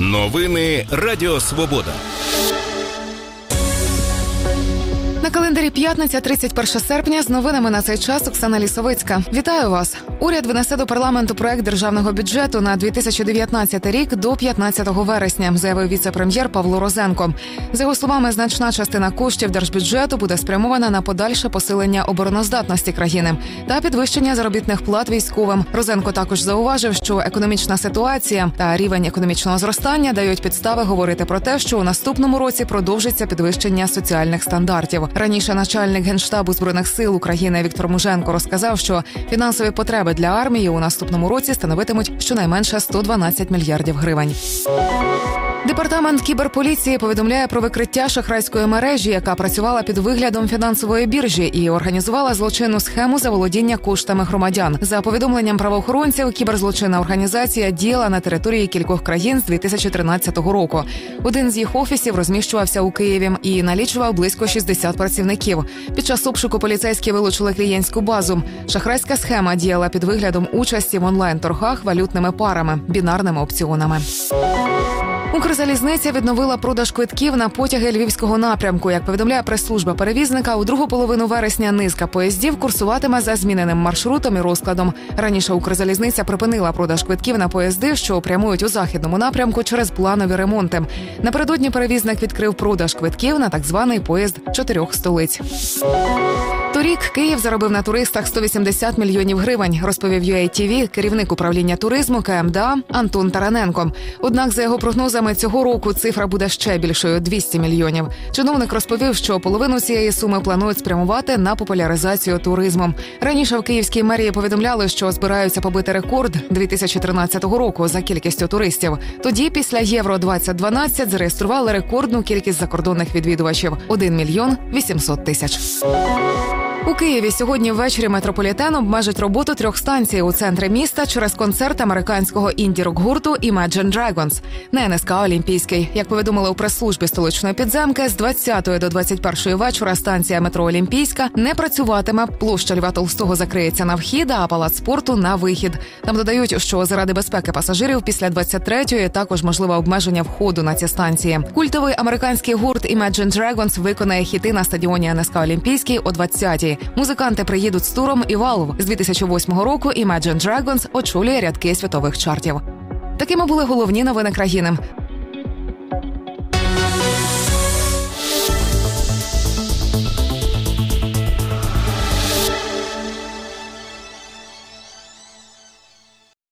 Новини Радіо Свобода. На календарі п'ятниця, 31 серпня. З новинами на цей час Оксана Лісовицька. Вітаю вас! Уряд винесе до парламенту проект державного бюджету на 2019 рік до 15 вересня, заявив віце-прем'єр Павло Розенко. За його словами, значна частина коштів держбюджету буде спрямована на подальше посилення обороноздатності країни та підвищення заробітних плат військовим. Розенко також зауважив, що економічна ситуація та рівень економічного зростання дають підстави говорити про те, що у наступному році продовжиться підвищення соціальних стандартів. Раніше начальник Генштабу Збройних сил України Віктор Муженко розказав, що фінансові потреби для армії у наступному році становитимуть щонайменше 112 мільярдів гривень. Департамент кіберполіції повідомляє про викриття шахрайської мережі, яка працювала під виглядом фінансової біржі і організувала злочинну схему заволодіння коштами громадян. За повідомленням правоохоронців, кіберзлочинна організація діяла на території кількох країн з 2013 року. Один з їх офісів розміщувався у Києві і налічував близько 60 працівників. Під час обшуку поліцейські вилучили клієнтську базу. Шахрайська схема діяла під виглядом участі в онлайн-торгах валютними парами, бінарними опціонами. Укрзалізниця відновила продаж квитків на потяги львівського напрямку. Як повідомляє прес-служба перевізника, у другу половину вересня низка поїздів курсуватиме за зміненим маршрутом і розкладом. Раніше Укрзалізниця припинила продаж квитків на поїзди, що прямують у західному напрямку через планові ремонти. Напередодні перевізник відкрив продаж квитків на так званий поїзд 4 столиць. Торік Київ заробив на туристах 180 мільйонів гривень, розповів UATV керівник управління туризму КМДА Антон Тараненко. Однак, за його прогнозами, цього року цифра буде ще більшою – 200 мільйонів. Чиновник розповів, що половину цієї суми планують спрямувати на популяризацію туризму. Раніше в Київській мерії повідомляли, що збираються побити рекорд 2013 року за кількістю туристів. Тоді, після Євро-2012, зареєстрували рекордну кількість закордонних відвідувачів – 1 мільйон 800 тисяч. У Києві сьогодні ввечері метрополітен обмежить роботу 3 станцій у центрі міста через концерт американського інді-рок-гурту Imagine Dragons на НСК Олімпійський. Як повідомили у прес-службі столичної підземки, з 20 до 21 вечора станція метро Олімпійська не працюватиме. Площа Льва Толстого закриється на вхід, а палац спорту – на вихід. Там додають, що заради безпеки пасажирів після 23-ї також можливе обмеження входу на ці станції. Культовий американський гурт Imagine Dragons виконає хіти на стадіоні НСК Олімпійський о 20-й. Музиканти приїдуть з туром «Evolve». З 2008 року Imagine Dragons очолює рядки світових чартів. Такими були головні новини країни.